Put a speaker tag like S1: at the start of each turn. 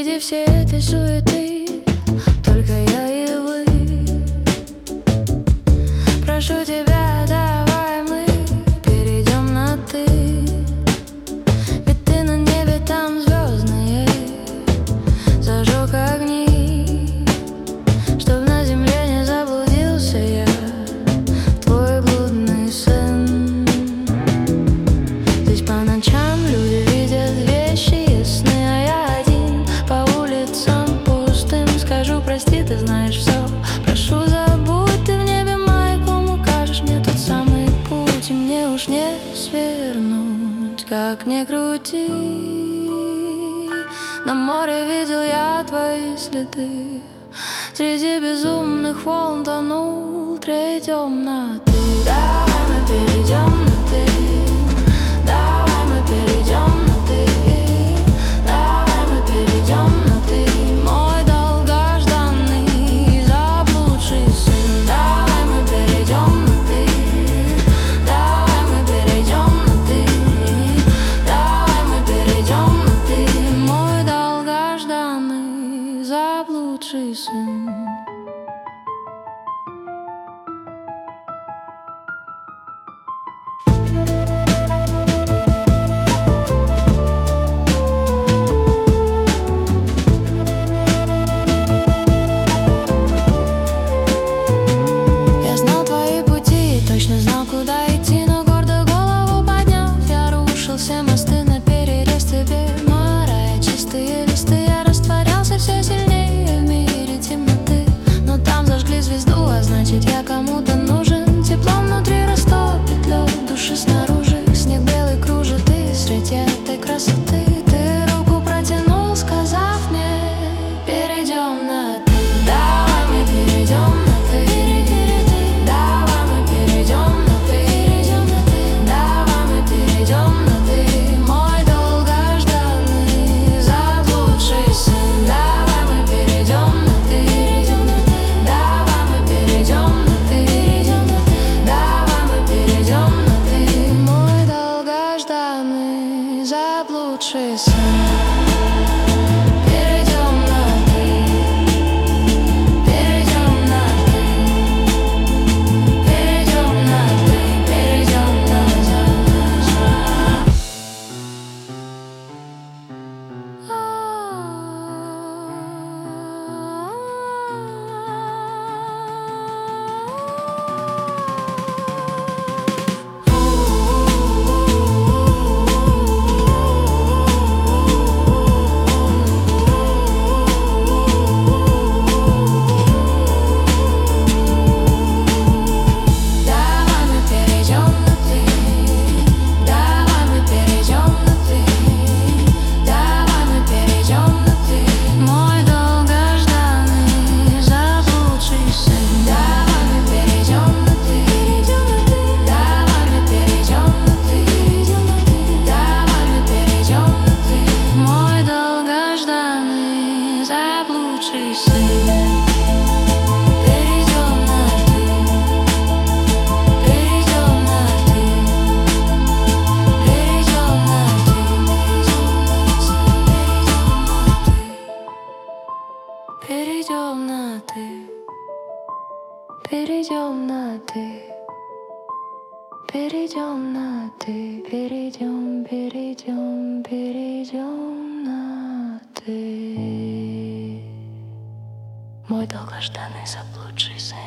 S1: Среди всей этой суеты только я и вы. Прошу тебя, давай мы перейдем на ты. Ведь ты на небе там звездные зажег огни, чтоб на земле не заблудился я в твой блудный сын. Здесь по ночам люди видят вещи ясные, а я один по улицам пустым скажу: прости, ты знаешь все. Прошу, забудь, ты в небе маяком укажешь мне тот самый путь, и мне уж не свернуть, как ни крути. На море видел я твои следы, среди безумных волн тонул треть темноты. Давай мы перейдем на ты, давай мы перейдем на ты, давай мы перейдем на ты, мой долгожданный заблудший сын. Давай мы перейдем на ты, давай мы перейдем на ты, давай мы перейдем на ты, мой долгожданный заблудший сын. Я знал твои пути, точно знал, куда идти, но гордо голову подняв, я рушил все мосты наперерез тебе. Мой рай, чистые листы, я растворялся все сильнее в мире темноты. Но там зажгли звезду, а значит я кому-то нужен. Тепло внутри растопит лед души снаружи. Снег белый кружит, и средь этой красоты ты руку протянул, сказав мне: перейдем на ты. Давай мы перейдем на ты, давай мы перейдем на ты, давай мы перейдем на ты, мой долгожданный заблудший сын. Давай мы перейдем на ты, давай мы перейдем на ты, давай мы перейдем на ты, мой долгожданный заблудший сын. Перейдем на ты, перейдем на ты, перейдем на ты, перейдем на перейдем на ты, перейдем на ты, перейдем на ты, перейдем, перейдем, перейдем на ты, мой долгожданный заблудший сын.